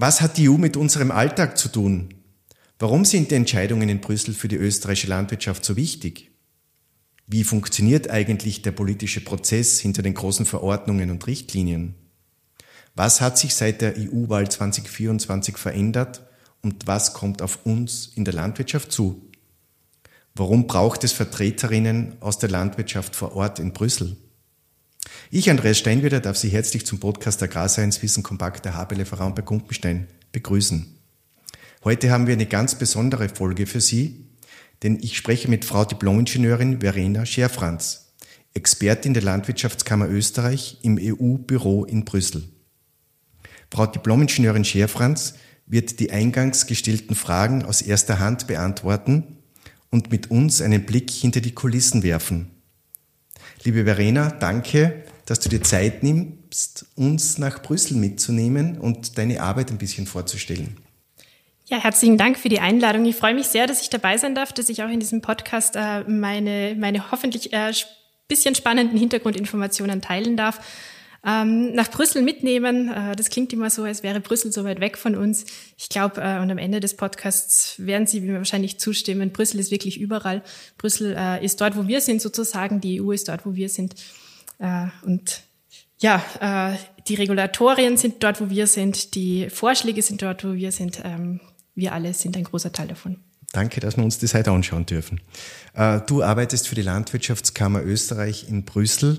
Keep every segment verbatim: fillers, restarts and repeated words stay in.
Was hat die E U mit unserem Alltag zu tun? Warum sind die Entscheidungen in Brüssel für die österreichische Landwirtschaft so wichtig? Wie funktioniert eigentlich der politische Prozess hinter den großen Verordnungen und Richtlinien? Was hat sich seit der E U-Wahl zwanzig vierundzwanzig verändert und was kommt auf uns in der Landwirtschaft zu? Warum braucht es Vertreterinnen aus der Landwirtschaft vor Ort in Brüssel? Ich, Andreas Steinwieder, darf Sie herzlich zum Podcast Agrarscience Wissen kompakt der Haber-Lieferant bei Gumpenstein begrüßen. Heute haben wir eine ganz besondere Folge für Sie, denn ich spreche mit Frau Diplomingenieurin Verena Scherfranz, Expertin der Landwirtschaftskammer Österreich im E U-Büro in Brüssel. Frau Diplomingenieurin Scherfranz wird die eingangs gestellten Fragen aus erster Hand beantworten und mit uns einen Blick hinter die Kulissen werfen. Liebe Verena, danke, dass du dir Zeit nimmst, uns nach Brüssel mitzunehmen und deine Arbeit ein bisschen vorzustellen. Ja, herzlichen Dank für die Einladung. Ich freue mich sehr, dass ich dabei sein darf, dass ich auch in diesem Podcast äh, meine, meine hoffentlich äh, bisschen spannenden Hintergrundinformationen teilen darf. Ähm, nach Brüssel mitnehmen, äh, das klingt immer so, als wäre Brüssel so weit weg von uns. Ich glaube, äh, und am Ende des Podcasts werden Sie mir wahrscheinlich zustimmen, Brüssel ist wirklich überall. Brüssel äh, ist dort, wo wir sind sozusagen, die E U ist dort, wo wir sind. Äh, und ja, äh, die Regulatorien sind dort, wo wir sind, die Vorschläge sind dort, wo wir sind. Ähm, wir alle sind ein großer Teil davon. Danke, dass wir uns das heute anschauen dürfen. Äh, du arbeitest für die Landwirtschaftskammer Österreich in Brüssel.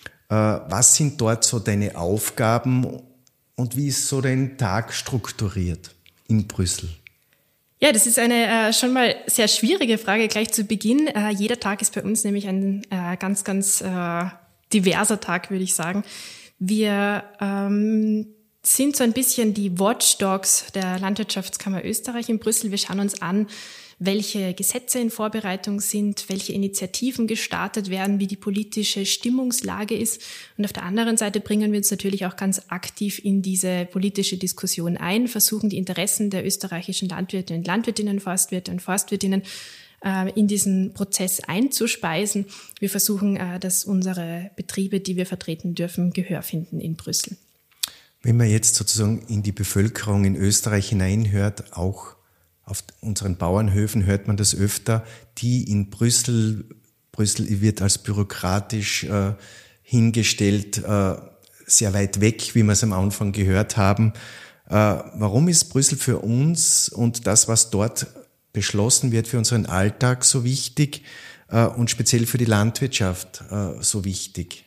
Was sind dort so deine Aufgaben und wie ist so dein Tag strukturiert in Brüssel? Ja, das ist eine äh, schon mal sehr schwierige Frage gleich zu Beginn. Äh, jeder Tag ist bei uns nämlich ein äh, ganz, ganz äh, diverser Tag, würde ich sagen. Wir ähm, sind so ein bisschen die Watchdogs der Landwirtschaftskammer Österreich in Brüssel. Wir schauen uns an, welche Gesetze in Vorbereitung sind, welche Initiativen gestartet werden, wie die politische Stimmungslage ist. Und auf der anderen Seite bringen wir uns natürlich auch ganz aktiv in diese politische Diskussion ein, versuchen die Interessen der österreichischen Landwirte und Landwirtinnen, Forstwirte und Forstwirtinnen äh, in diesen Prozess einzuspeisen. Wir versuchen, äh, dass unsere Betriebe, die wir vertreten dürfen, Gehör finden in Brüssel. Wenn man jetzt sozusagen in die Bevölkerung in Österreich hineinhört, auch auf unseren Bauernhöfen hört man das öfter, die in Brüssel, Brüssel wird als bürokratisch äh, hingestellt, äh, sehr weit weg, wie wir es am Anfang gehört haben. Äh, warum ist Brüssel für uns und das, was dort beschlossen wird, für unseren Alltag so wichtig äh, und speziell für die Landwirtschaft äh, so wichtig?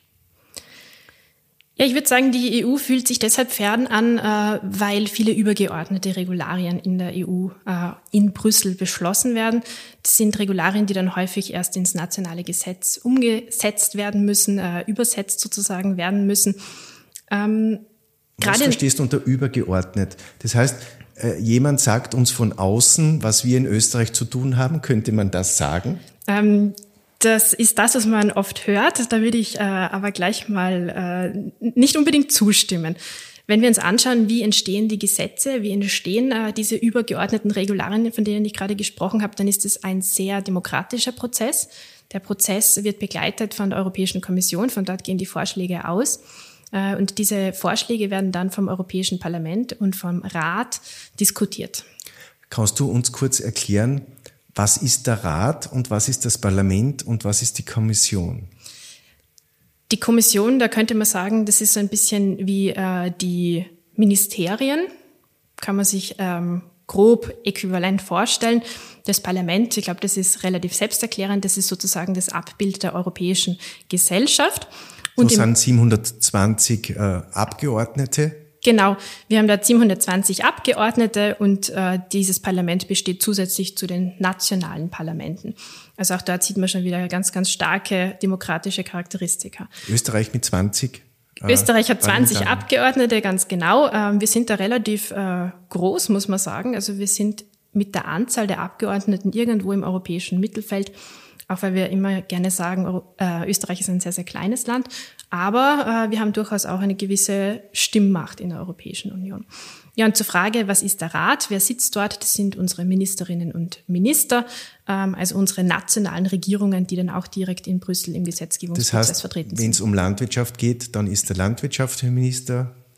Ja, ich würde sagen, die E U fühlt sich deshalb fern an, äh, weil viele übergeordnete Regularien in der E U äh, in Brüssel beschlossen werden. Das sind Regularien, die dann häufig erst ins nationale Gesetz umgesetzt werden müssen, äh, übersetzt sozusagen werden müssen. Ähm, Was verstehst du unter übergeordnet? Das heißt, äh, jemand sagt uns von außen, was wir in Österreich zu tun haben. Könnte man das sagen? Ähm, Das ist das, was man oft hört. Da würde ich äh, aber gleich mal äh, nicht unbedingt zustimmen. Wenn wir uns anschauen, wie entstehen die Gesetze, wie entstehen äh, diese übergeordneten Regularien, von denen ich gerade gesprochen habe, dann ist es ein sehr demokratischer Prozess. Der Prozess wird begleitet von der Europäischen Kommission, von dort gehen die Vorschläge aus. Äh, und diese Vorschläge werden dann vom Europäischen Parlament und vom Rat diskutiert. Kannst du uns kurz erklären, was ist der Rat und was ist das Parlament und was ist die Kommission? Die Kommission, da könnte man sagen, das ist so ein bisschen wie äh, die Ministerien, kann man sich ähm, grob äquivalent vorstellen. Das Parlament, ich glaube, das ist relativ selbsterklärend, das ist sozusagen das Abbild der europäischen Gesellschaft. Und so sind siebenhundertzwanzig äh, Abgeordnete. Genau, wir haben da siebenhundertzwanzig Abgeordnete und äh, dieses Parlament besteht zusätzlich zu den nationalen Parlamenten. Also auch dort sieht man schon wieder ganz, ganz starke demokratische Charakteristika. Österreich mit zwanzig? Äh, Österreich hat zwanzig Abgeordnete, ganz genau. Ähm, wir sind da relativ äh, groß, muss man sagen. Also wir sind mit der Anzahl der Abgeordneten irgendwo im europäischen Mittelfeld. Auch weil wir immer gerne sagen, äh, Österreich ist ein sehr, sehr kleines Land. Aber äh, wir haben durchaus auch eine gewisse Stimmmacht in der Europäischen Union. Ja, und zur Frage, was ist der Rat? Wer sitzt dort? Das sind unsere Ministerinnen und Minister, ähm, also unsere nationalen Regierungen, die dann auch direkt in Brüssel im Gesetzgebungsprozess das heißt, vertreten sind. Wenn es um Landwirtschaft geht, dann ist der Landwirtschaftsminister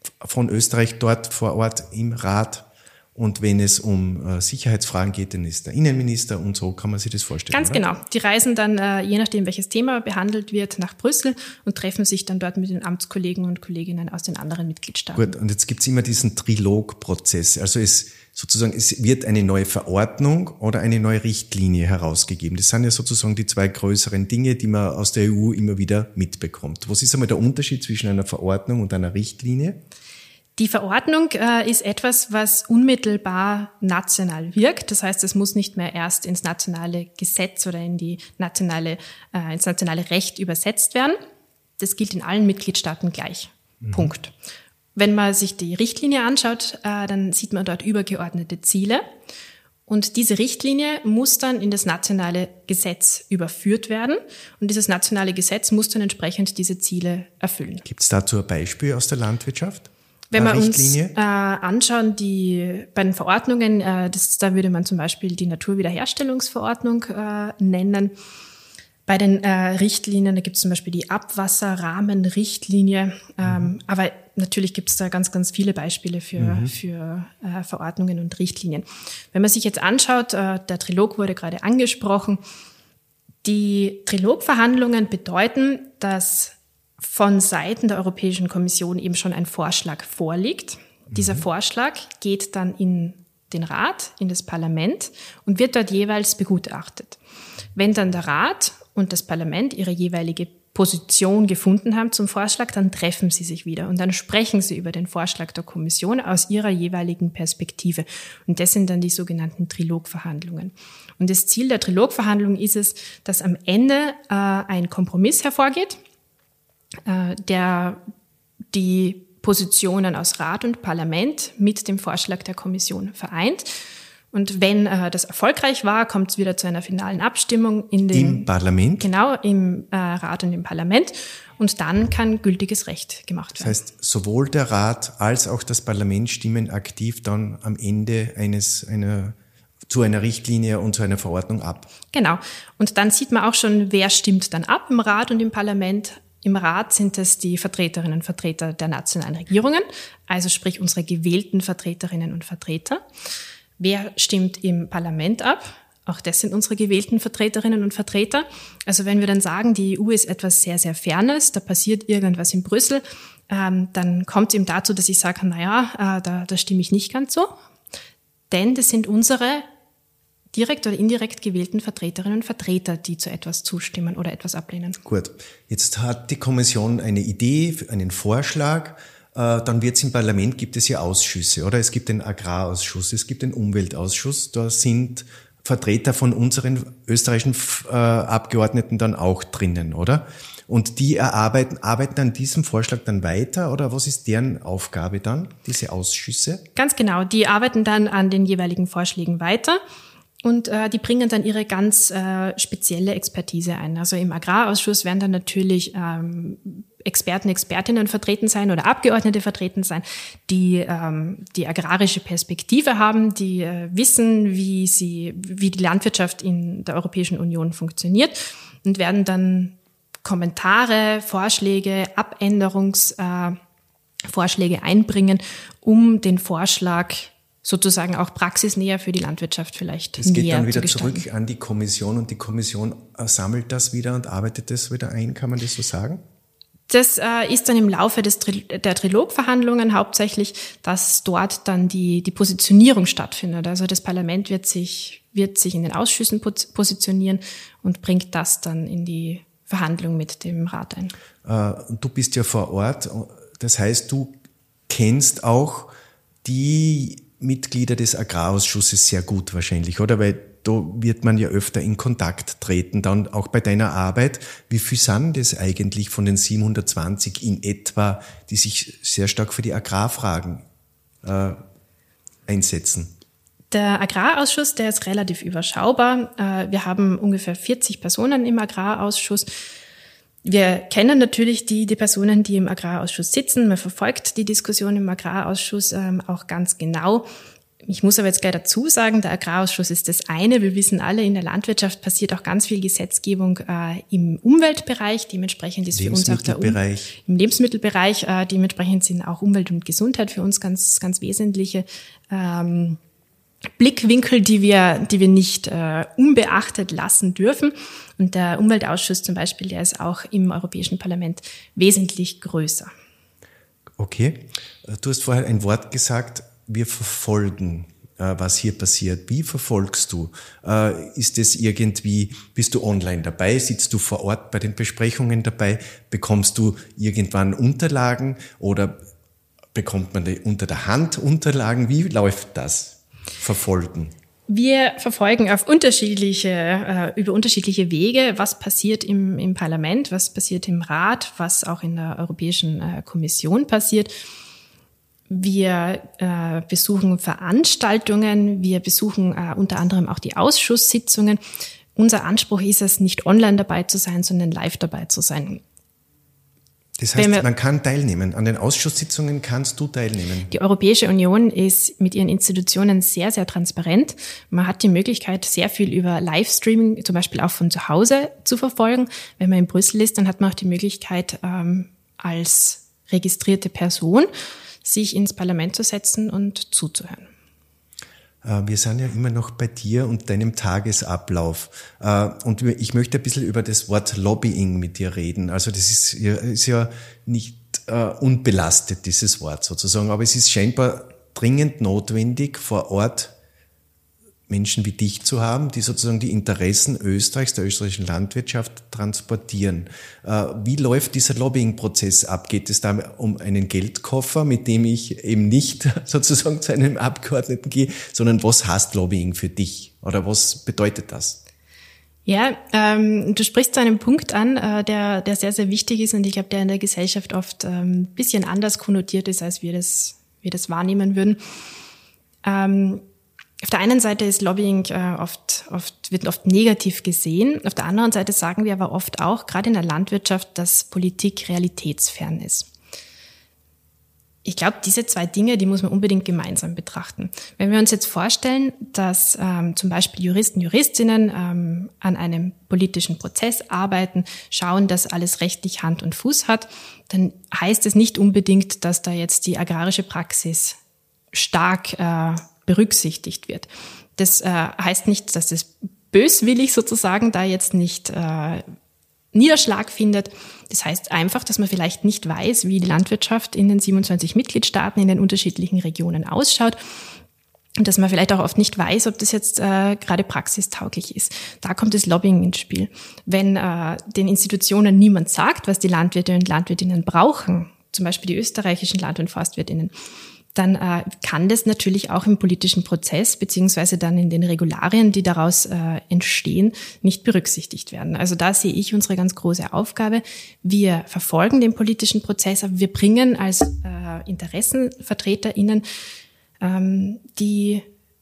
von Österreich dort vor Ort im Rat. Und wenn es um äh, Sicherheitsfragen geht, dann ist der Innenminister und so kann man sich das vorstellen. Ganz oder? genau. Die reisen dann, äh, je nachdem welches Thema behandelt wird, nach Brüssel und treffen sich dann dort mit den Amtskollegen und Kolleginnen aus den anderen Mitgliedstaaten. Gut, und jetzt gibt's immer diesen Trilogprozess. Also es sozusagen, es wird eine neue Verordnung oder eine neue Richtlinie herausgegeben. Das sind ja sozusagen die zwei größeren Dinge, die man aus der E U immer wieder mitbekommt. Was ist einmal der Unterschied zwischen einer Verordnung und einer Richtlinie? Die Verordnung äh, ist etwas, was unmittelbar national wirkt. Das heißt, es muss nicht mehr erst ins nationale Gesetz oder in die nationale, äh, ins nationale Recht übersetzt werden. Das gilt in allen Mitgliedstaaten gleich. Mhm. Punkt. Wenn man sich die Richtlinie anschaut, äh, dann sieht man dort übergeordnete Ziele. Und diese Richtlinie muss dann in das nationale Gesetz überführt werden. Und dieses nationale Gesetz muss dann entsprechend diese Ziele erfüllen. Gibt es dazu ein Beispiel aus der Landwirtschaft? Wenn wir uns äh, anschauen, die bei den Verordnungen, äh, das, da würde man zum Beispiel die Naturwiederherstellungsverordnung äh, nennen. Bei den äh, Richtlinien, da gibt es zum Beispiel die Abwasserrahmenrichtlinie. Ähm, mhm. Aber natürlich gibt es da ganz, ganz viele Beispiele für, mhm. für äh, Verordnungen und Richtlinien. Wenn man sich jetzt anschaut, äh, der Trilog wurde gerade angesprochen. Die Trilogverhandlungen bedeuten, dass von Seiten der Europäischen Kommission eben schon ein Vorschlag vorliegt. Mhm. Dieser Vorschlag geht dann in den Rat, in das Parlament und wird dort jeweils begutachtet. Wenn dann der Rat und das Parlament ihre jeweilige Position gefunden haben zum Vorschlag, dann treffen sie sich wieder und dann sprechen sie über den Vorschlag der Kommission aus ihrer jeweiligen Perspektive. Und das sind dann die sogenannten Trilogverhandlungen. Und das Ziel der Trilogverhandlungen ist es, dass am Ende äh, ein Kompromiss hervorgeht, der die Positionen aus Rat und Parlament mit dem Vorschlag der Kommission vereint. Und wenn äh, das erfolgreich war, kommt es wieder zu einer finalen Abstimmung in den, im Parlament? Genau, im äh, Rat und im Parlament. Und dann kann gültiges Recht gemacht werden. Das heißt, sowohl der Rat als auch das Parlament stimmen aktiv dann am Ende eines einer zu einer Richtlinie und zu einer Verordnung ab. Genau. Und dann sieht man auch schon, wer stimmt dann ab im Rat und im Parlament. Im Rat sind es die Vertreterinnen und Vertreter der nationalen Regierungen, also sprich unsere gewählten Vertreterinnen und Vertreter. Wer stimmt im Parlament ab? Auch das sind unsere gewählten Vertreterinnen und Vertreter. Also wenn wir dann sagen, die E U ist etwas sehr, sehr Fernes, da passiert irgendwas in Brüssel, ähm, dann kommt es eben dazu, dass ich sage, naja, äh, da, da stimme ich nicht ganz so. Denn das sind unsere direkt oder indirekt gewählten Vertreterinnen und Vertreter, die zu etwas zustimmen oder etwas ablehnen. Gut, jetzt hat die Kommission eine Idee, einen Vorschlag, äh, dann wird es im Parlament, gibt es ja Ausschüsse, oder? Es gibt den Agrarausschuss, es gibt den Umweltausschuss, da sind Vertreter von unseren österreichischen äh, Abgeordneten dann auch drinnen, oder? Und die erarbeiten, arbeiten an diesem Vorschlag dann weiter, oder was ist deren Aufgabe dann, diese Ausschüsse? Ganz genau, die arbeiten dann an den jeweiligen Vorschlägen weiter. Und äh, die bringen dann ihre ganz äh, spezielle Expertise ein. Also im Agrarausschuss werden dann natürlich ähm, Experten, Expertinnen vertreten sein oder Abgeordnete vertreten sein, die ähm, die agrarische Perspektive haben, die äh, wissen, wie sie, wie die Landwirtschaft in der Europäischen Union funktioniert und werden dann Kommentare, Vorschläge, Abänderungsvorschläge äh, Vorschläge einbringen, um den Vorschlag sozusagen auch praxisnäher für die Landwirtschaft vielleicht näher zu gestalten. Es geht dann wieder zurück an die Kommission und die Kommission sammelt das wieder und arbeitet das wieder ein, kann man das so sagen? Das äh, ist dann im Laufe des, der Trilogverhandlungen hauptsächlich, dass dort dann die, die Positionierung stattfindet. Also das Parlament wird sich, wird sich in den Ausschüssen positionieren und bringt das dann in die Verhandlung mit dem Rat ein. Äh, du bist ja vor Ort, das heißt, du kennst auch die Mitglieder des Agrarausschusses sehr gut wahrscheinlich, oder? Weil da wird man ja öfter in Kontakt treten, dann auch bei deiner Arbeit. Wie viel sind das eigentlich von den siebenhundertzwanzig in etwa, die sich sehr stark für die Agrarfragen äh, einsetzen? Der Agrarausschuss, der ist relativ überschaubar. Äh, wir haben ungefähr vierzig Personen im Agrarausschuss. Wir kennen natürlich die, die Personen, die im Agrarausschuss sitzen. Man verfolgt die Diskussion im Agrarausschuss ähm, auch ganz genau. Ich muss aber jetzt gleich dazu sagen, der Agrarausschuss ist das eine. Wir wissen alle, in der Landwirtschaft passiert auch ganz viel Gesetzgebung äh, im Umweltbereich. Dementsprechend ist für uns auch der um- im Lebensmittelbereich. Äh, dementsprechend sind auch Umwelt und Gesundheit für uns ganz, ganz wesentliche ähm, Blickwinkel, die wir, die wir nicht äh, unbeachtet lassen dürfen. Und der Umweltausschuss zum Beispiel, der ist auch im Europäischen Parlament wesentlich größer. Okay. Du hast vorher ein Wort gesagt, wir verfolgen, äh, was hier passiert. Wie verfolgst du? Äh, ist es irgendwie, bist du online dabei? Sitzt du vor Ort bei den Besprechungen dabei? Bekommst du irgendwann Unterlagen oder bekommt man die unter der Hand Unterlagen? Wie läuft das? Verfolgen. Wir verfolgen auf unterschiedliche, äh, über unterschiedliche Wege, was passiert im, im Parlament, was passiert im Rat, was auch in der Europäischen äh, Kommission passiert. Wir äh, besuchen Veranstaltungen, wir besuchen äh, unter anderem auch die Ausschusssitzungen. Unser Anspruch ist es, nicht online dabei zu sein, sondern live dabei zu sein. Das heißt, man kann teilnehmen. An den Ausschusssitzungen kannst du teilnehmen. Die Europäische Union ist mit ihren Institutionen sehr, sehr transparent. Man hat die Möglichkeit, sehr viel über Livestreaming, zum Beispiel auch von zu Hause, zu verfolgen. Wenn man in Brüssel ist, dann hat man auch die Möglichkeit, ähm, als registrierte Person sich ins Parlament zu setzen und zuzuhören. Wir sind ja immer noch bei dir und deinem Tagesablauf. Und ich möchte ein bisschen über das Wort Lobbying mit dir reden. Also das ist ja, ist ja nicht unbelastet, dieses Wort sozusagen. Aber es ist scheinbar dringend notwendig, vor Ort Menschen wie dich zu haben, die sozusagen die Interessen Österreichs, der österreichischen Landwirtschaft transportieren. Wie läuft dieser Lobbying-Prozess ab? Geht es da um einen Geldkoffer, mit dem ich eben nicht sozusagen zu einem Abgeordneten gehe, sondern was heißt Lobbying für dich? Oder was bedeutet das? Ja, ähm, du sprichst zu einem Punkt an, äh, der, der sehr, sehr wichtig ist und ich glaube, der in der Gesellschaft oft ein ähm, bisschen anders konnotiert ist, als wir das, wir das wahrnehmen würden. Ähm, Auf der einen Seite ist Lobbying äh, oft, oft, wird oft negativ gesehen. Auf der anderen Seite sagen wir aber oft auch, gerade in der Landwirtschaft, dass Politik realitätsfern ist. Ich glaube, diese zwei Dinge, die muss man unbedingt gemeinsam betrachten. Wenn wir uns jetzt vorstellen, dass ähm, zum Beispiel Juristen, Juristinnen ähm, an einem politischen Prozess arbeiten, schauen, dass alles rechtlich Hand und Fuß hat, dann heißt es nicht unbedingt, dass da jetzt die agrarische Praxis stark äh, berücksichtigt wird. Das äh, heißt nicht, dass das böswillig sozusagen da jetzt nicht äh, Niederschlag findet. Das heißt einfach, dass man vielleicht nicht weiß, wie die Landwirtschaft in den siebenundzwanzig Mitgliedstaaten, in den unterschiedlichen Regionen ausschaut. Und dass man vielleicht auch oft nicht weiß, ob das jetzt äh, gerade praxistauglich ist. Da kommt das Lobbying ins Spiel. Wenn äh, den Institutionen niemand sagt, was die Landwirte und Landwirtinnen brauchen, zum Beispiel die österreichischen Land- und Forstwirtinnen, dann äh, kann das natürlich auch im politischen Prozess beziehungsweise dann in den Regularien, die daraus äh, entstehen, nicht berücksichtigt werden. Also da sehe ich unsere ganz große Aufgabe. Wir verfolgen den politischen Prozess, aber wir bringen als äh, InteressenvertreterInnen ähm, die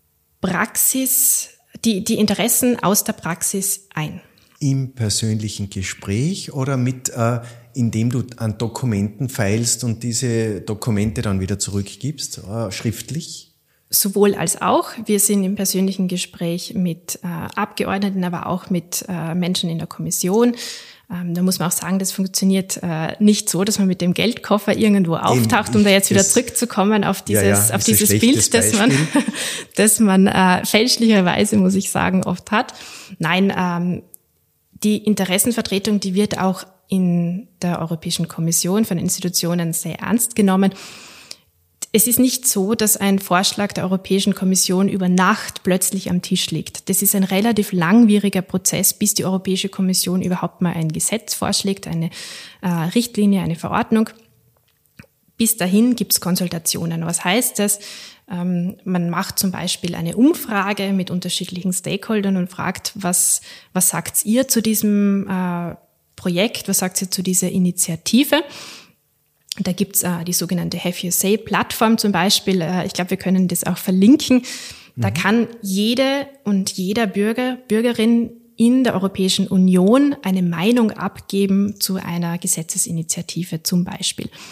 Praxis, die, die Interessen aus der Praxis ein. Im persönlichen Gespräch oder mit, äh, indem du an Dokumenten feilst und diese Dokumente dann wieder zurückgibst, äh, schriftlich? Sowohl als auch. Wir sind im persönlichen Gespräch mit äh, Abgeordneten, aber auch mit äh, Menschen in der Kommission. Ähm, da muss man auch sagen, das funktioniert äh, nicht so, dass man mit dem Geldkoffer irgendwo auftaucht, Eben, um da jetzt wieder zurückzukommen auf dieses, ja, ja, auf dieses Bild, das man, das man äh, fälschlicherweise, muss ich sagen, oft hat. Nein, ähm, die Interessenvertretung, die wird auch in der Europäischen Kommission von Institutionen sehr ernst genommen. Es ist nicht so, dass ein Vorschlag der Europäischen Kommission über Nacht plötzlich am Tisch liegt. Das ist ein relativ langwieriger Prozess, bis die Europäische Kommission überhaupt mal ein Gesetz vorschlägt, eine äh, Richtlinie, eine Verordnung. Bis dahin gibt es Konsultationen. Was heißt das? Ähm, man macht zum Beispiel eine Umfrage mit unterschiedlichen Stakeholdern und fragt, was, was sagt ihr zu diesem äh, Projekt, was sagt ihr zu dieser Initiative? Da gibt's äh, die sogenannte Have You Say-Plattform zum Beispiel. Äh, ich glaube, wir können das auch verlinken. Da mhm. kann jede und jeder Bürger, Bürgerin in der Europäischen Union eine Meinung abgeben zu einer Gesetzesinitiative zum Beispiel.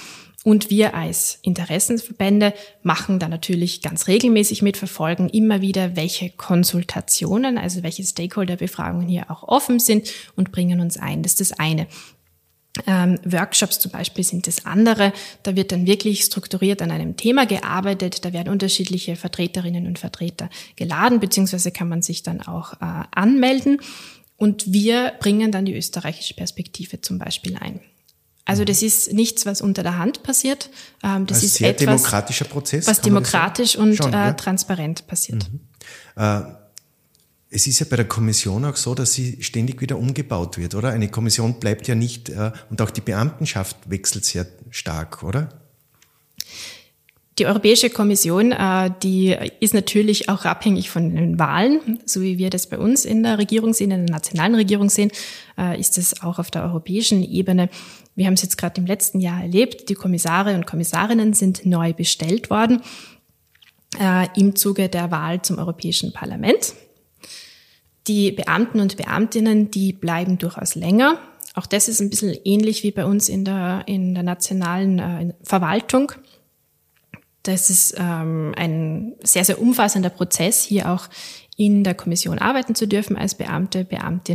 Und wir als Interessenverbände machen da natürlich ganz regelmäßig mit, verfolgen immer wieder, welche Konsultationen, also welche Stakeholder-Befragungen hier auch offen sind und bringen uns ein. Das ist das eine. Ähm, Workshops zum Beispiel sind das andere. Da wird dann wirklich strukturiert an einem Thema gearbeitet. Da werden unterschiedliche Vertreterinnen und Vertreter geladen, beziehungsweise kann man sich dann auch äh, anmelden. Und wir bringen dann die österreichische Perspektive zum Beispiel ein. Also das ist nichts, was unter der Hand passiert. Ähm, das Ein ist sehr etwas, demokratischer Prozess, was demokratisch und Schon, äh, ja? transparent passiert. Mhm. Äh, es ist ja bei der Kommission auch so, dass sie ständig wieder umgebaut wird, oder? Eine Kommission bleibt ja nicht, äh, und auch die Beamtenschaft wechselt sehr stark, oder? Die Europäische Kommission, äh, die ist natürlich auch abhängig von den Wahlen, so wie wir das bei uns in der Regierung sehen, in der nationalen Regierung sehen, äh, ist das auch auf der europäischen Ebene. Wir haben es jetzt gerade im letzten Jahr erlebt, die Kommissare und Kommissarinnen sind neu bestellt worden äh, im Zuge der Wahl zum Europäischen Parlament. Die Beamten und Beamtinnen, die bleiben durchaus länger. Auch das ist ein bisschen ähnlich wie bei uns in der, in der nationalen äh, Verwaltung. Das ist ähm, ein sehr, sehr umfassender Prozess, hier auch in der Kommission arbeiten zu dürfen als Beamte, Beamtin.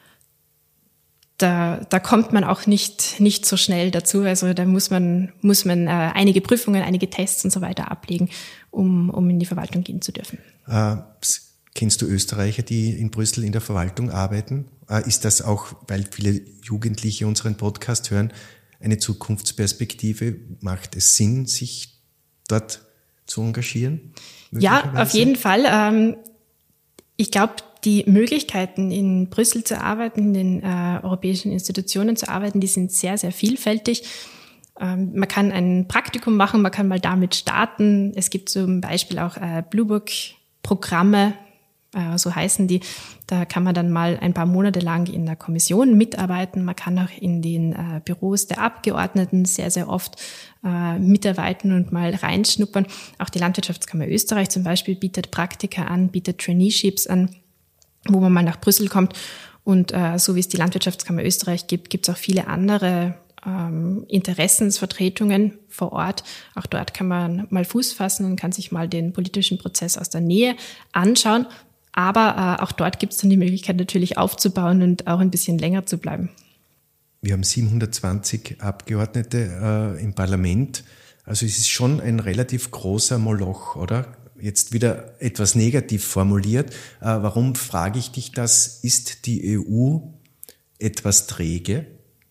Da, da kommt man auch nicht, nicht so schnell dazu. Also da muss man, muss man äh, einige Prüfungen, einige Tests und so weiter ablegen, um, um in die Verwaltung gehen zu dürfen. Äh, kennst du Österreicher, die in Brüssel in der Verwaltung arbeiten? Äh, ist das auch, weil viele Jugendliche unseren Podcast hören, eine Zukunftsperspektive? Macht es Sinn, sich dort zu engagieren? Ja, auf jeden Fall. Ähm, ich glaube, die Möglichkeiten, in Brüssel zu arbeiten, in den äh, europäischen Institutionen zu arbeiten, die sind sehr, sehr vielfältig. Ähm, man kann ein Praktikum machen, man kann mal damit starten. Es gibt zum Beispiel auch äh, Blue Book-Programme, äh, so heißen die. Da kann man dann mal ein paar Monate lang in der Kommission mitarbeiten. Man kann auch in den äh, Büros der Abgeordneten sehr, sehr oft äh, mitarbeiten und mal reinschnuppern. Auch die Landwirtschaftskammer Österreich zum Beispiel bietet Praktika an, bietet Traineeships an, wo man mal nach Brüssel kommt. Und äh, so wie es die Landwirtschaftskammer Österreich gibt, gibt es auch viele andere ähm, Interessensvertretungen vor Ort. Auch dort kann man mal Fuß fassen und kann sich mal den politischen Prozess aus der Nähe anschauen. Aber äh, auch dort gibt es dann die Möglichkeit natürlich aufzubauen und auch ein bisschen länger zu bleiben. Wir haben siebenhundertzwanzig Abgeordnete äh, im Parlament. Also es ist schon ein relativ großer Moloch, oder? Jetzt wieder etwas negativ formuliert. Äh, warum frage ich dich das? Ist die E U etwas träge?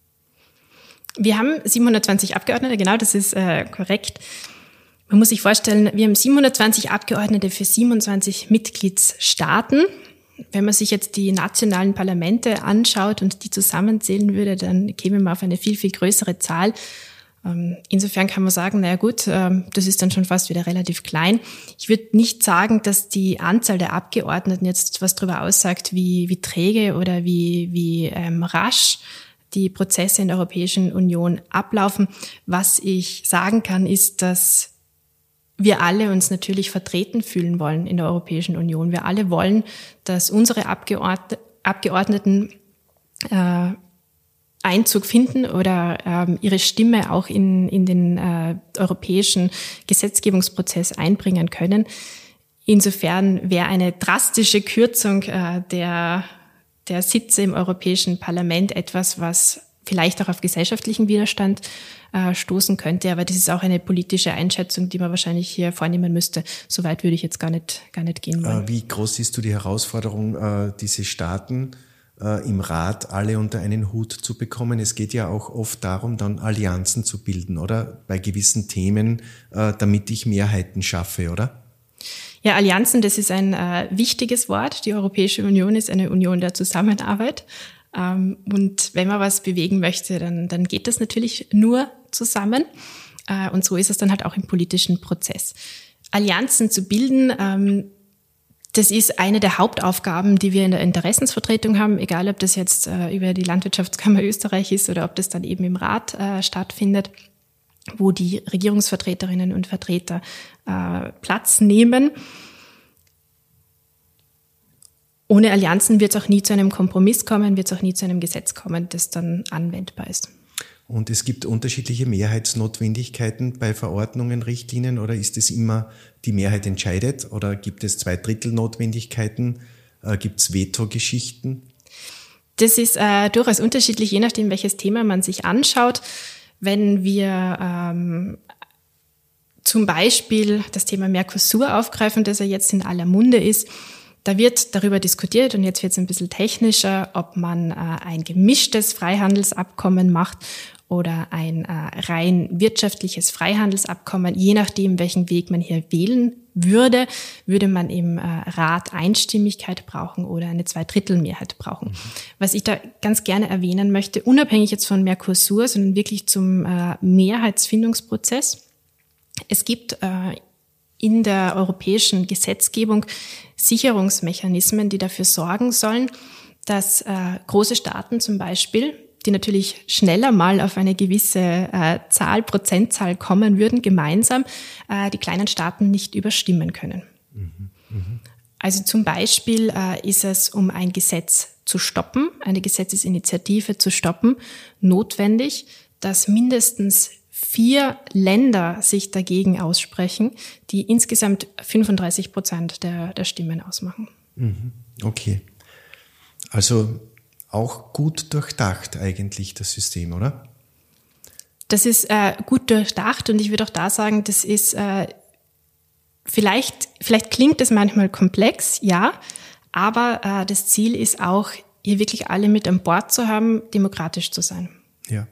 Wir haben siebenhundertzwanzig Abgeordnete, genau, das ist äh, korrekt. Man muss sich vorstellen, wir haben siebenhundertzwanzig Abgeordnete für siebenundzwanzig Mitgliedsstaaten. Wenn man sich jetzt die nationalen Parlamente anschaut und die zusammenzählen würde, dann käme man auf eine viel, viel größere Zahl. Insofern kann man sagen, naja gut, das ist dann schon fast wieder relativ klein. Ich würde nicht sagen, dass die Anzahl der Abgeordneten jetzt was darüber aussagt, wie, wie träge oder wie, wie ähm, rasch die Prozesse in der Europäischen Union ablaufen. Was ich sagen kann, ist, dass wir alle uns natürlich vertreten fühlen wollen in der Europäischen Union. Wir alle wollen, dass unsere Abgeordneten, Abgeordneten äh, Einzug finden oder ähm, ihre Stimme auch in, in den äh, europäischen Gesetzgebungsprozess einbringen können. Insofern wäre eine drastische Kürzung äh, der, der Sitze im Europäischen Parlament etwas, was vielleicht auch auf gesellschaftlichen Widerstand äh, stoßen könnte. Aber das ist auch eine politische Einschätzung, die man wahrscheinlich hier vornehmen müsste. So weit würde ich jetzt gar nicht, gar nicht gehen wollen. Äh, wie groß siehst du die Herausforderung, äh, diese Staaten im Rat alle unter einen Hut zu bekommen? Es geht ja auch oft darum, dann Allianzen zu bilden, oder? Bei gewissen Themen, damit ich Mehrheiten schaffe, oder? Ja, Allianzen, das ist ein äh, wichtiges Wort. Die Europäische Union ist eine Union der Zusammenarbeit. Ähm, und wenn man was bewegen möchte, dann, dann geht das natürlich nur zusammen. Äh, und so ist es dann halt auch im politischen Prozess. Allianzen zu bilden, ähm, das ist eine der Hauptaufgaben, die wir in der Interessensvertretung haben, egal ob das jetzt äh, über die Landwirtschaftskammer Österreich ist oder ob das dann eben im Rat äh, stattfindet, wo die Regierungsvertreterinnen und Vertreter äh, Platz nehmen. Ohne Allianzen wird es auch nie zu einem Kompromiss kommen, wird es auch nie zu einem Gesetz kommen, das dann anwendbar ist. Und es gibt unterschiedliche Mehrheitsnotwendigkeiten bei Verordnungen, Richtlinien, oder ist es immer die Mehrheit entscheidet, oder gibt es Zweidrittelnotwendigkeiten, äh, gibt es Veto-Geschichten? Das ist äh, durchaus unterschiedlich, je nachdem, welches Thema man sich anschaut. Wenn wir ähm, zum Beispiel das Thema Mercosur aufgreifen, das ja jetzt in aller Munde ist, da wird darüber diskutiert, und jetzt wird es ein bisschen technischer, ob man äh, ein gemischtes Freihandelsabkommen macht oder ein äh, rein wirtschaftliches Freihandelsabkommen. Je nachdem, welchen Weg man hier wählen würde, würde man im äh, Rat Einstimmigkeit brauchen oder eine Zweidrittelmehrheit brauchen. Mhm. Was ich da ganz gerne erwähnen möchte, unabhängig jetzt von Mercosur, sondern wirklich zum äh, Mehrheitsfindungsprozess. Es gibt äh, in der europäischen Gesetzgebung Sicherungsmechanismen, die dafür sorgen sollen, dass äh, große Staaten zum Beispiel, die natürlich schneller mal auf eine gewisse äh, Zahl, Prozentzahl kommen würden, gemeinsam äh, die kleinen Staaten nicht überstimmen können. Mhm. Mhm. Also zum Beispiel äh, ist es, um ein Gesetz zu stoppen, eine Gesetzesinitiative zu stoppen, notwendig, dass mindestens vier Länder sich dagegen aussprechen, die insgesamt fünfunddreißig Prozent der, der Stimmen ausmachen. Okay. Also auch gut durchdacht eigentlich das System, oder? Das ist äh, gut durchdacht, und ich würde auch da sagen, das ist äh, vielleicht, vielleicht klingt es manchmal komplex, ja, aber äh, das Ziel ist auch, hier wirklich alle mit an Bord zu haben, demokratisch zu sein. Ja.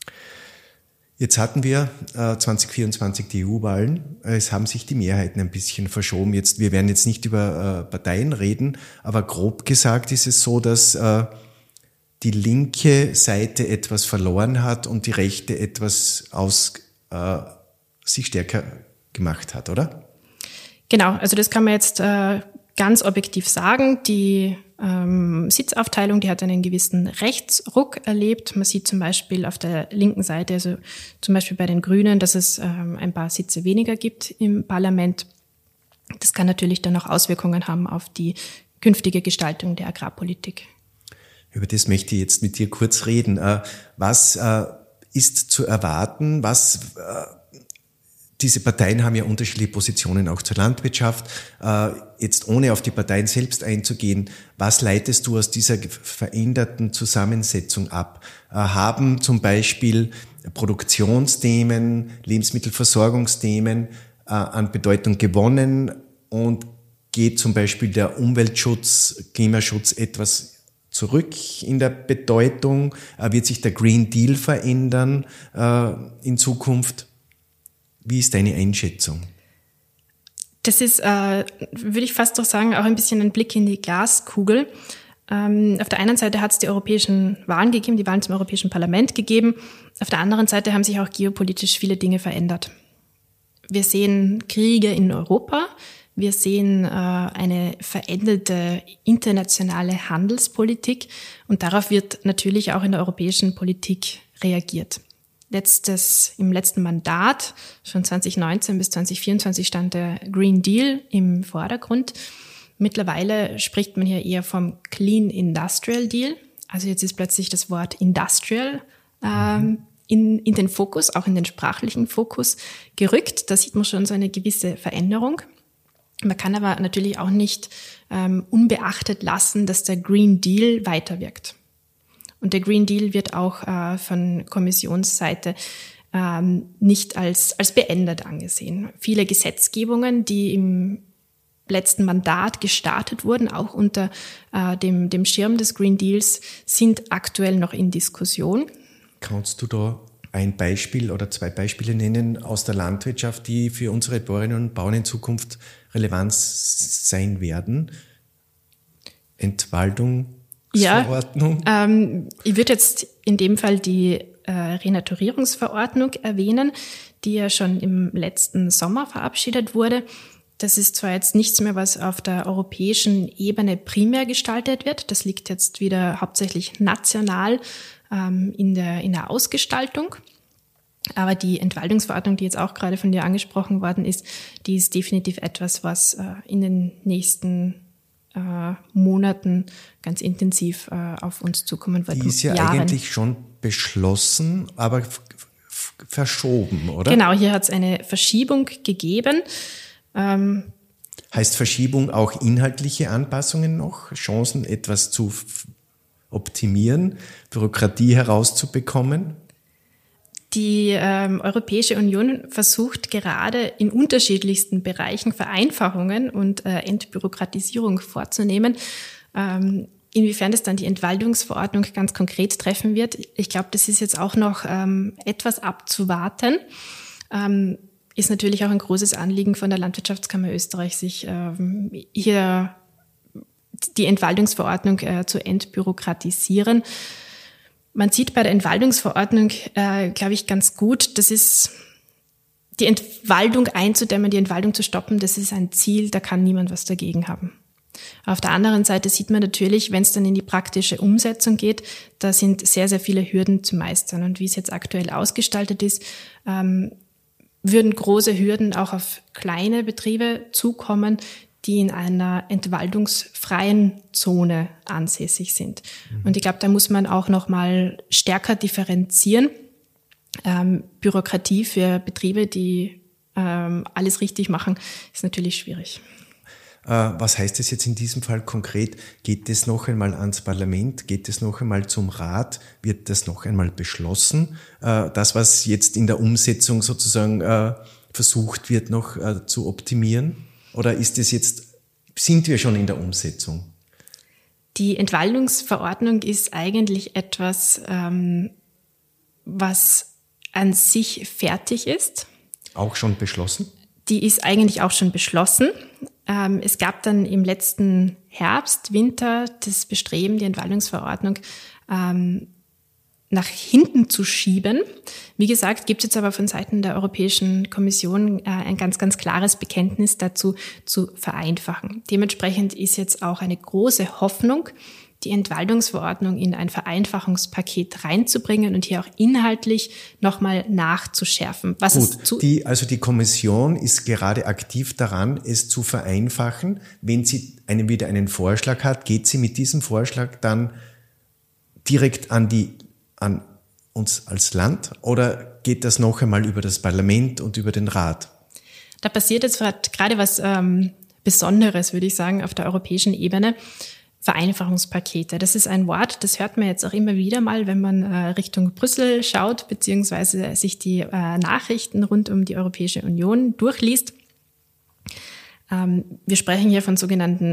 Jetzt hatten wir äh, zwanzig vierundzwanzig die E U-Wahlen. Es haben sich die Mehrheiten ein bisschen verschoben. Jetzt, wir werden jetzt nicht über äh, Parteien reden, aber grob gesagt ist es so, dass äh, die linke Seite etwas verloren hat und die rechte etwas aus äh, sich stärker gemacht hat, oder? Genau, also das kann man jetzt äh, ganz objektiv sagen. Die ähm, Sitzaufteilung, die hat einen gewissen Rechtsruck erlebt. Man sieht zum Beispiel auf der linken Seite, also zum Beispiel bei den Grünen, dass es ähm, ein paar Sitze weniger gibt im Parlament. Das kann natürlich dann auch Auswirkungen haben auf die künftige Gestaltung der Agrarpolitik. Über das möchte ich jetzt mit dir kurz reden. Was ist zu erwarten? Was, diese Parteien haben ja unterschiedliche Positionen auch zur Landwirtschaft. Jetzt ohne auf die Parteien selbst einzugehen, was leitest du aus dieser veränderten Zusammensetzung ab? Haben zum Beispiel Produktionsthemen, Lebensmittelversorgungsthemen an Bedeutung gewonnen, und geht zum Beispiel der Umweltschutz, Klimaschutz etwas zurück in der Bedeutung? Wird sich der Green Deal verändern äh, in Zukunft? Wie ist deine Einschätzung? Das ist, äh, würde ich fast doch sagen, auch ein bisschen ein Blick in die Glaskugel. Ähm, auf der einen Seite hat es die europäischen Wahlen gegeben, die Wahlen zum Europäischen Parlament gegeben. Auf der anderen Seite haben sich auch geopolitisch viele Dinge verändert. Wir sehen Kriege in Europa. Wir sehen äh, eine veränderte internationale Handelspolitik, und darauf wird natürlich auch in der europäischen Politik reagiert. Letztes, im letzten Mandat, von zwanzig neunzehn bis zwanzig vierundzwanzig, stand der Green Deal im Vordergrund. Mittlerweile spricht man hier eher vom Clean Industrial Deal. Also jetzt ist plötzlich das Wort Industrial ähm, in, in den Fokus, auch in den sprachlichen Fokus gerückt. Da sieht man schon so eine gewisse Veränderung. Man kann aber natürlich auch nicht ähm, unbeachtet lassen, dass der Green Deal weiterwirkt. Und der Green Deal wird auch äh, von Kommissionsseite ähm, nicht als, als beendet angesehen. Viele Gesetzgebungen, die im letzten Mandat gestartet wurden, auch unter äh, dem, dem Schirm des Green Deals, sind aktuell noch in Diskussion. Kannst du da ein Beispiel oder zwei Beispiele nennen aus der Landwirtschaft, die für unsere Bäuerinnen und Bauern in Zukunft relevant sein werden? Entwaldungsverordnung? Ja, ähm, ich würde jetzt in dem Fall die äh, Renaturierungsverordnung erwähnen, die ja schon im letzten Sommer verabschiedet wurde. Das ist zwar jetzt nichts mehr, was auf der europäischen Ebene primär gestaltet wird. Das liegt jetzt wieder hauptsächlich national ähm, in der, in der Ausgestaltung. Aber die Entwaldungsverordnung, die jetzt auch gerade von dir angesprochen worden ist, die ist definitiv etwas, was äh, in den nächsten äh, Monaten ganz intensiv äh, auf uns zukommen wird. Die ist ja Jahren. eigentlich schon beschlossen, aber f- f- verschoben, oder? Genau, hier hat es eine Verschiebung gegeben. Ähm, Heißt Verschiebung auch inhaltliche Anpassungen noch? Chancen, etwas zu f- optimieren, Bürokratie herauszubekommen? Die ähm, Europäische Union versucht gerade in unterschiedlichsten Bereichen Vereinfachungen und äh, Entbürokratisierung vorzunehmen. Ähm, inwiefern das dann die Entwaldungsverordnung ganz konkret treffen wird, ich glaube, das ist jetzt auch noch ähm, etwas abzuwarten. Ähm, ist natürlich auch ein großes Anliegen von der Landwirtschaftskammer Österreich, sich ähm, hier die Entwaldungsverordnung äh, zu entbürokratisieren. Man sieht bei der Entwaldungsverordnung, äh, glaube ich, ganz gut, das ist die Entwaldung einzudämmen, die Entwaldung zu stoppen, das ist ein Ziel, da kann niemand was dagegen haben. Auf der anderen Seite sieht man natürlich, wenn es dann in die praktische Umsetzung geht, da sind sehr, sehr viele Hürden zu meistern. Und wie es jetzt aktuell ausgestaltet ist, ähm, würden große Hürden auch auf kleine Betriebe zukommen, die in einer entwaldungsfreien Zone ansässig sind. Mhm. Und ich glaube, da muss man auch noch mal stärker differenzieren. Ähm, Bürokratie für Betriebe, die ähm, alles richtig machen, ist natürlich schwierig. Äh, was heißt das jetzt in diesem Fall konkret? Geht es noch einmal ans Parlament? Geht es noch einmal zum Rat? Wird das noch einmal beschlossen? Äh, das, was jetzt in der Umsetzung sozusagen äh, versucht wird, noch äh, zu optimieren? Oder ist es jetzt, sind wir schon in der Umsetzung? Die Entwaldungsverordnung ist eigentlich etwas, ähm, was an sich fertig ist. Auch schon beschlossen? Die ist eigentlich auch schon beschlossen. Ähm, es gab dann im letzten Herbst, Winter das Bestreben, die Entwaldungsverordnung ähm, nach hinten zu schieben. Wie gesagt, gibt es jetzt aber von Seiten der Europäischen Kommission äh, ein ganz, ganz klares Bekenntnis dazu, zu vereinfachen. Dementsprechend ist jetzt auch eine große Hoffnung, die Entwaldungsverordnung in ein Vereinfachungspaket reinzubringen und hier auch inhaltlich nochmal nachzuschärfen. Was Gut, es zu die, also die Kommission ist gerade aktiv daran, es zu vereinfachen. Wenn sie einen, wieder einen Vorschlag hat, geht sie mit diesem Vorschlag dann direkt an die an uns als Land oder geht das noch einmal über das Parlament und über den Rat? Da passiert jetzt gerade was ähm, Besonderes, würde ich sagen, auf der europäischen Ebene. Vereinfachungspakete. Das ist ein Wort, das hört man jetzt auch immer wieder mal, wenn man äh, Richtung Brüssel schaut, beziehungsweise sich die äh, Nachrichten rund um die Europäische Union durchliest. Ähm, wir sprechen hier von sogenannten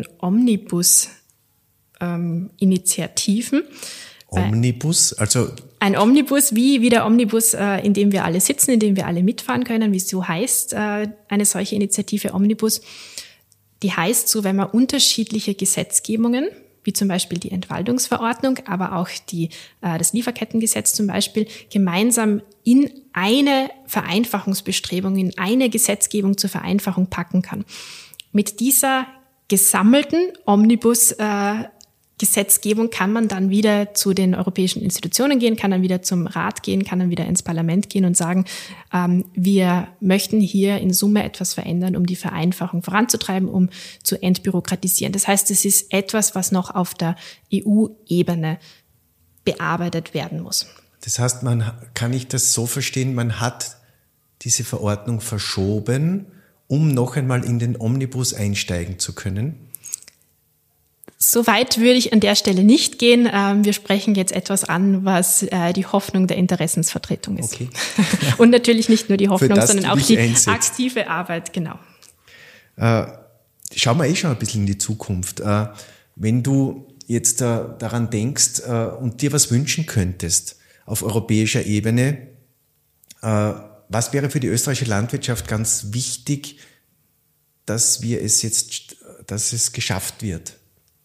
Omnibus-Initiativen. Ähm, Omnibus, also ein Omnibus, wie, wie der Omnibus, äh, in dem wir alle sitzen, in dem wir alle mitfahren können, wie es so heißt, äh, eine solche Initiative Omnibus. Die heißt so, wenn man unterschiedliche Gesetzgebungen, wie zum Beispiel die Entwaldungsverordnung, aber auch die, äh, das Lieferkettengesetz zum Beispiel, gemeinsam in eine Vereinfachungsbestrebung, in eine Gesetzgebung zur Vereinfachung packen kann. Mit dieser gesammelten Omnibus äh, Gesetzgebung kann man dann wieder zu den europäischen Institutionen gehen, kann dann wieder zum Rat gehen, kann dann wieder ins Parlament gehen und sagen, ähm, wir möchten hier in Summe etwas verändern, um die Vereinfachung voranzutreiben, um zu entbürokratisieren. Das heißt, es ist etwas, was noch auf der E U-Ebene bearbeitet werden muss. Das heißt, man kann ich das so verstehen, man hat diese Verordnung verschoben, um noch einmal in den Omnibus einsteigen zu können? So weit würde ich an der Stelle nicht gehen. Wir sprechen jetzt etwas an, was die Hoffnung der Interessensvertretung ist. Okay. Und natürlich nicht nur die Hoffnung, sondern auch die einsetzt. Aktive Arbeit, genau. Äh, schauen wir eh schon ein bisschen in die Zukunft. Äh, wenn du jetzt äh, daran denkst äh, und dir was wünschen könntest auf europäischer Ebene, äh, was wäre für die österreichische Landwirtschaft ganz wichtig, dass wir es jetzt, dass es geschafft wird?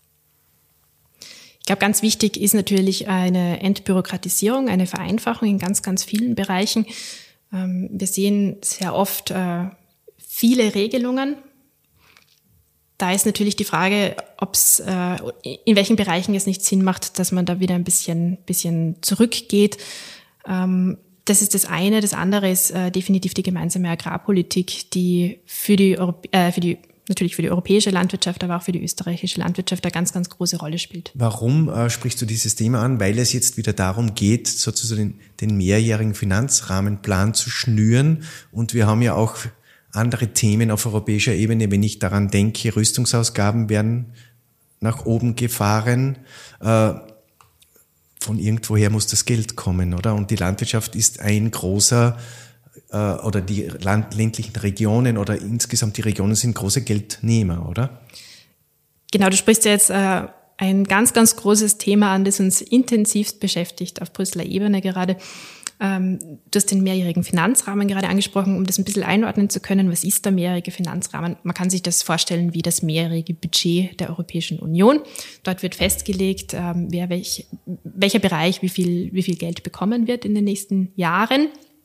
Ich glaube, ganz wichtig ist natürlich eine Entbürokratisierung, eine Vereinfachung in ganz, ganz vielen Bereichen. Wir sehen sehr oft viele Regelungen. Da ist natürlich die Frage, ob es, in welchen Bereichen es nicht Sinn macht, dass man da wieder ein bisschen, bisschen zurückgeht. Das ist das eine. Das andere ist definitiv die gemeinsame Agrarpolitik, die für die, Europä- äh, für die natürlich für die europäische Landwirtschaft, aber auch für die österreichische Landwirtschaft eine ganz, ganz große Rolle spielt. Warum äh, sprichst du dieses Thema an? Weil es jetzt wieder darum geht, sozusagen den, den mehrjährigen Finanzrahmenplan zu schnüren. Und wir haben ja auch andere Themen auf europäischer Ebene. Wenn ich daran denke, Rüstungsausgaben werden nach oben gefahren. Äh, von irgendwoher muss das Geld kommen, oder? Und die Landwirtschaft ist ein großer oder die land- ländlichen Regionen oder insgesamt die Regionen sind große Geldnehmer, oder? Genau, du sprichst ja jetzt äh, ein ganz, ganz großes Thema an, das uns intensivst beschäftigt auf Brüsseler Ebene gerade. Ähm, du hast den mehrjährigen Finanzrahmen gerade angesprochen, um das ein bisschen einordnen zu können. Was ist der mehrjährige Finanzrahmen? Man kann sich das vorstellen wie das mehrjährige Budget der Europäischen Union. Dort wird festgelegt, ähm, wer welch, welcher Bereich wie viel, wie viel Geld bekommen wird in den nächsten Jahren.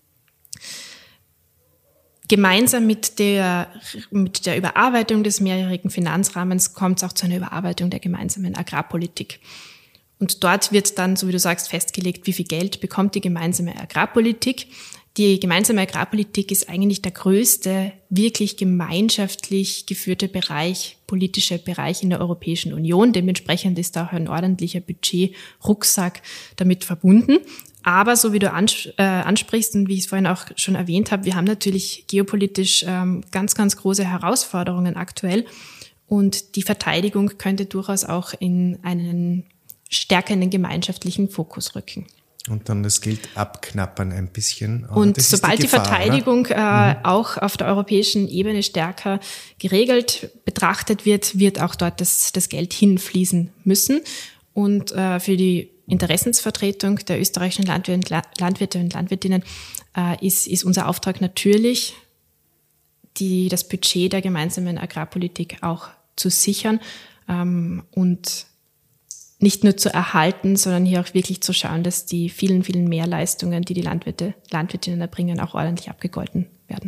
Gemeinsam mit der, mit der Überarbeitung des mehrjährigen Finanzrahmens kommt es auch zu einer Überarbeitung der gemeinsamen Agrarpolitik. Und dort wird dann, so wie du sagst, festgelegt, wie viel Geld bekommt die gemeinsame Agrarpolitik. Die gemeinsame Agrarpolitik ist eigentlich der größte, wirklich gemeinschaftlich geführte Bereich, politische Bereich in der Europäischen Union. Dementsprechend ist auch ein ordentlicher Budgetrucksack damit verbunden. Aber so wie du ansprichst und wie ich es vorhin auch schon erwähnt habe, wir haben natürlich geopolitisch ganz, ganz große Herausforderungen aktuell. Und die Verteidigung könnte durchaus auch in einen stärker in den gemeinschaftlichen Fokus rücken. Und dann das Geld abknappern ein bisschen. Aber und sobald die, Gefahr, die Verteidigung äh, mhm. auch auf der europäischen Ebene stärker geregelt betrachtet wird, wird auch dort das, das Geld hinfließen müssen. Und äh, für die Interessensvertretung der österreichischen Landwirte, Landwirte und Landwirtinnen äh, ist, ist unser Auftrag natürlich, die, das Budget der gemeinsamen Agrarpolitik auch zu sichern ähm, und nicht nur zu erhalten, sondern hier auch wirklich zu schauen, dass die vielen, vielen Mehrleistungen, die die Landwirte, Landwirtinnen erbringen, auch ordentlich abgegolten werden.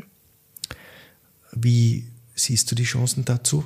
Wie siehst du die Chancen dazu?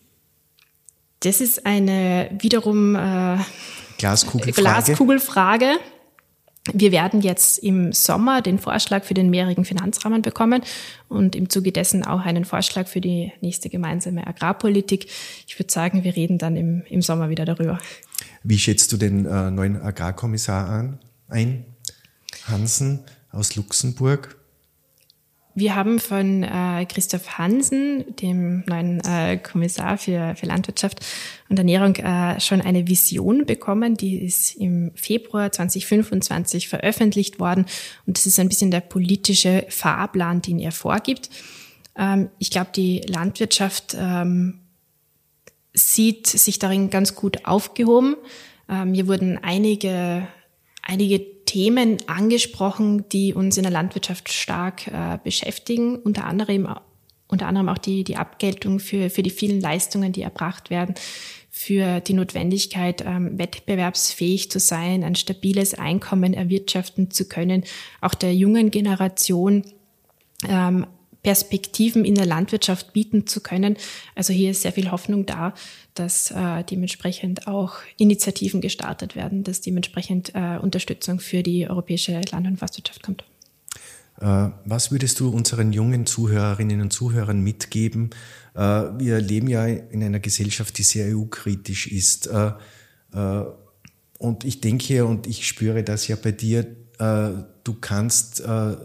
Das ist eine wiederum äh, Glaskugelfrage. Glaskugelfrage. Wir werden jetzt im Sommer den Vorschlag für den mehrjährigen Finanzrahmen bekommen und im Zuge dessen auch einen Vorschlag für die nächste gemeinsame Agrarpolitik. Ich würde sagen, wir reden dann im, im Sommer wieder darüber. Wie schätzt du den äh, neuen Agrarkommissar an, ein? Hansen aus Luxemburg? Wir haben von äh, Christoph Hansen, dem neuen äh, Kommissar für, für Landwirtschaft und Ernährung, äh, schon eine Vision bekommen. Die ist im Februar zwanzig fünfundzwanzig veröffentlicht worden. Und das ist ein bisschen der politische Fahrplan, den er vorgibt. Ähm, ich glaube, die Landwirtschaft ähm, sieht sich darin ganz gut aufgehoben. Ähm, hier wurden einige, einige Themen angesprochen, die uns in der Landwirtschaft stark äh, beschäftigen, unter anderem, unter anderem auch die, die Abgeltung für, für die vielen Leistungen, die erbracht werden, für die Notwendigkeit, ähm, wettbewerbsfähig zu sein, ein stabiles Einkommen erwirtschaften zu können, auch der jungen Generation ähm, Perspektiven in der Landwirtschaft bieten zu können. Also hier ist sehr viel Hoffnung da, dass äh, dementsprechend auch Initiativen gestartet werden, dass dementsprechend äh, Unterstützung für die europäische Land- und Forstwirtschaft kommt. Äh, was würdest du unseren jungen Zuhörerinnen und Zuhörern mitgeben? Äh, wir leben ja in einer Gesellschaft, die sehr E U-kritisch ist. Äh, äh, und ich denke und ich spüre das ja bei dir, äh, du kannst äh,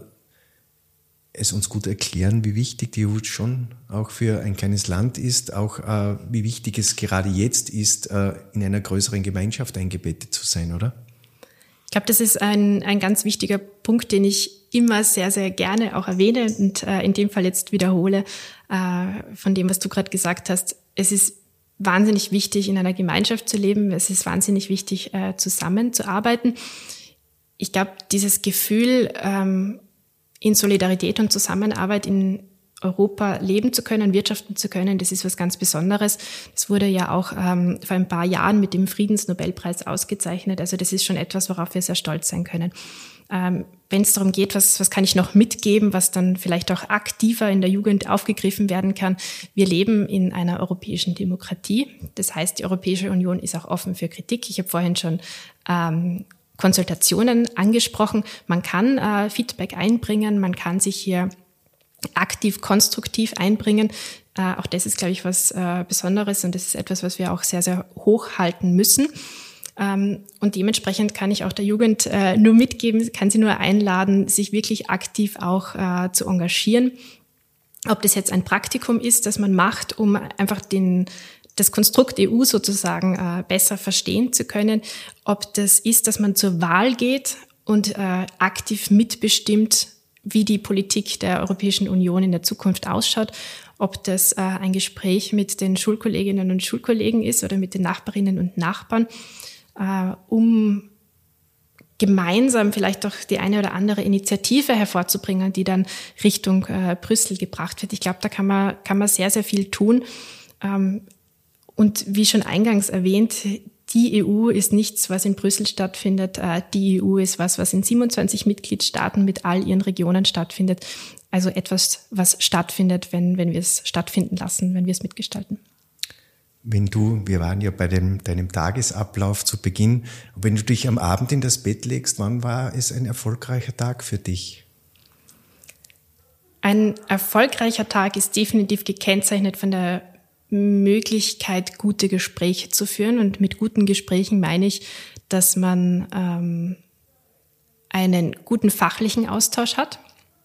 es uns gut erklären, wie wichtig die E U schon auch für ein kleines Land ist, auch äh, wie wichtig es gerade jetzt ist, äh, in einer größeren Gemeinschaft eingebettet zu sein, oder? Ich glaube, das ist ein, ein ganz wichtiger Punkt, den ich immer sehr, sehr gerne auch erwähne und äh, in dem Fall jetzt wiederhole, äh, von dem, was du gerade gesagt hast. Es ist wahnsinnig wichtig, in einer Gemeinschaft zu leben. Es ist wahnsinnig wichtig, äh, zusammenzuarbeiten. Ich glaube, dieses Gefühl, ähm, in Solidarität und Zusammenarbeit in Europa leben zu können, wirtschaften zu können, das ist was ganz Besonderes. Das wurde ja auch ähm, vor ein paar Jahren mit dem Friedensnobelpreis ausgezeichnet. Also das ist schon etwas, worauf wir sehr stolz sein können. Ähm, wenn es darum geht, was, was kann ich noch mitgeben, was dann vielleicht auch aktiver in der Jugend aufgegriffen werden kann. Wir leben in einer europäischen Demokratie. Das heißt, die Europäische Union ist auch offen für Kritik. Ich habe vorhin schon ähm, Konsultationen angesprochen. Man kann äh, Feedback einbringen, man kann sich hier aktiv, konstruktiv einbringen. Äh, auch das ist, glaube ich, was äh, Besonderes und das ist etwas, was wir auch sehr, sehr hoch halten müssen. Ähm, und dementsprechend kann ich auch der Jugend äh, nur mitgeben, kann sie nur einladen, sich wirklich aktiv auch äh, zu engagieren. Ob das jetzt ein Praktikum ist, das man macht, um einfach den das Konstrukt E U sozusagen äh, besser verstehen zu können, ob das ist, dass man zur Wahl geht und äh, aktiv mitbestimmt, wie die Politik der Europäischen Union in der Zukunft ausschaut, ob das äh, ein Gespräch mit den Schulkolleginnen und Schulkollegen ist oder mit den Nachbarinnen und Nachbarn, äh, um gemeinsam vielleicht auch die eine oder andere Initiative hervorzubringen, die dann Richtung äh, Brüssel gebracht wird. Ich glaube, da kann man, kann man sehr, sehr viel tun. Ähm, Und wie schon eingangs erwähnt, die E U ist nichts, was in Brüssel stattfindet. Die E U ist was, was in siebenundzwanzig Mitgliedstaaten mit all ihren Regionen stattfindet. Also etwas, was stattfindet, wenn, wenn wir es stattfinden lassen, wenn wir es mitgestalten. Wenn du, wir waren ja bei dem, deinem Tagesablauf zu Beginn, wenn du dich am Abend in das Bett legst, wann war es ein erfolgreicher Tag für dich? Ein erfolgreicher Tag ist definitiv gekennzeichnet von der Möglichkeit, gute Gespräche zu führen. Und mit guten Gesprächen meine ich, dass man ähm, einen guten fachlichen Austausch hat.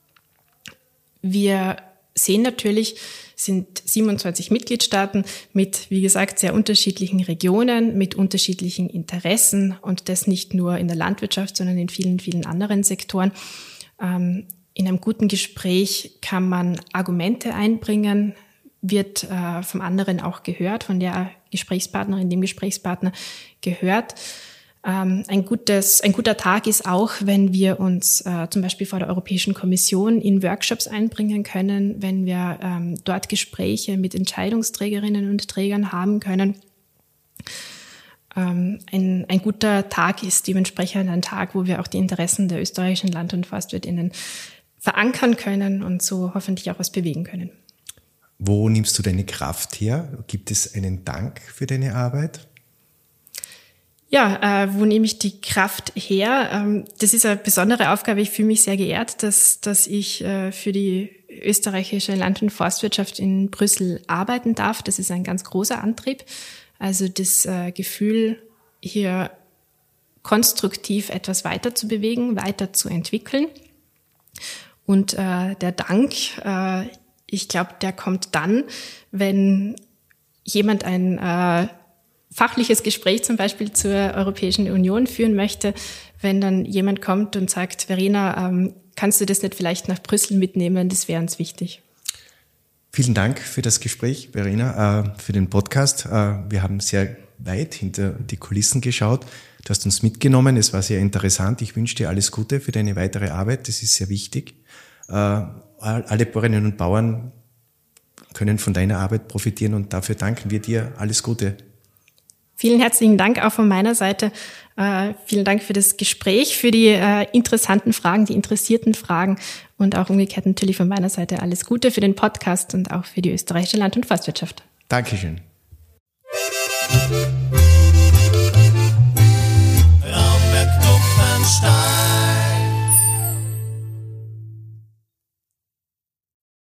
Wir sehen natürlich, sind siebenundzwanzig Mitgliedstaaten mit, wie gesagt, sehr unterschiedlichen Regionen, mit unterschiedlichen Interessen und das nicht nur in der Landwirtschaft, sondern in vielen, vielen anderen Sektoren. Ähm, in einem guten Gespräch kann man Argumente einbringen, wird äh, vom anderen auch gehört, von der Gesprächspartnerin, dem Gesprächspartner gehört. Ähm, ein gutes, ein guter Tag ist auch, wenn wir uns äh, zum Beispiel vor der Europäischen Kommission in Workshops einbringen können, wenn wir ähm, dort Gespräche mit Entscheidungsträgerinnen und Trägern haben können. Ähm, ein, ein guter Tag ist dementsprechend ein Tag, wo wir auch die Interessen der österreichischen Land- und ForstwirtInnen verankern können und so hoffentlich auch was bewegen können. Wo nimmst du deine Kraft her? Gibt es einen Dank für deine Arbeit? Ja, äh, wo nehme ich die Kraft her? Ähm, das ist eine besondere Aufgabe. Ich fühle mich sehr geehrt, dass, dass ich äh, für die österreichische Land- und Forstwirtschaft in Brüssel arbeiten darf. Das ist ein ganz großer Antrieb. Also das äh, Gefühl, hier konstruktiv etwas weiter zu bewegen, weiter zu entwickeln. Und äh, der Dank, äh, ich glaube, der kommt dann, wenn jemand ein äh, fachliches Gespräch zum Beispiel zur Europäischen Union führen möchte, wenn dann jemand kommt und sagt, Verena, ähm, kannst du das nicht vielleicht nach Brüssel mitnehmen? Das wäre uns wichtig. Vielen Dank für das Gespräch, Verena, äh, für den Podcast. Äh, wir haben sehr weit hinter die Kulissen geschaut. Du hast uns mitgenommen, es war sehr interessant. Ich wünsche dir alles Gute für deine weitere Arbeit, das ist sehr wichtig. Äh, alle Bäuerinnen und Bauern können von deiner Arbeit profitieren und dafür danken wir dir. Alles Gute. Vielen herzlichen Dank auch von meiner Seite. Äh, vielen Dank für das Gespräch, für die äh, interessanten Fragen, die interessierten Fragen und auch umgekehrt natürlich von meiner Seite alles Gute für den Podcast und auch für die österreichische Land- und Forstwirtschaft. Dankeschön.